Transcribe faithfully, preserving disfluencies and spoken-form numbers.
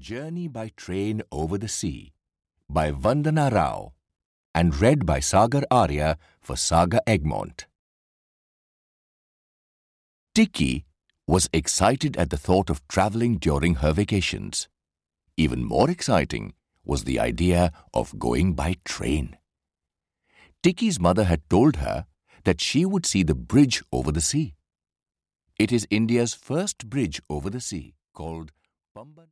Journey by Train Over the Sea by Vandana Rao and read by Sagar Arya for Saga Egmont. Tikki was excited at the thought of travelling during her vacations. Even more exciting was the idea of going by train. Tikki's mother had told her that she would see the bridge over the sea. It is India's first bridge over the sea, called Pamban.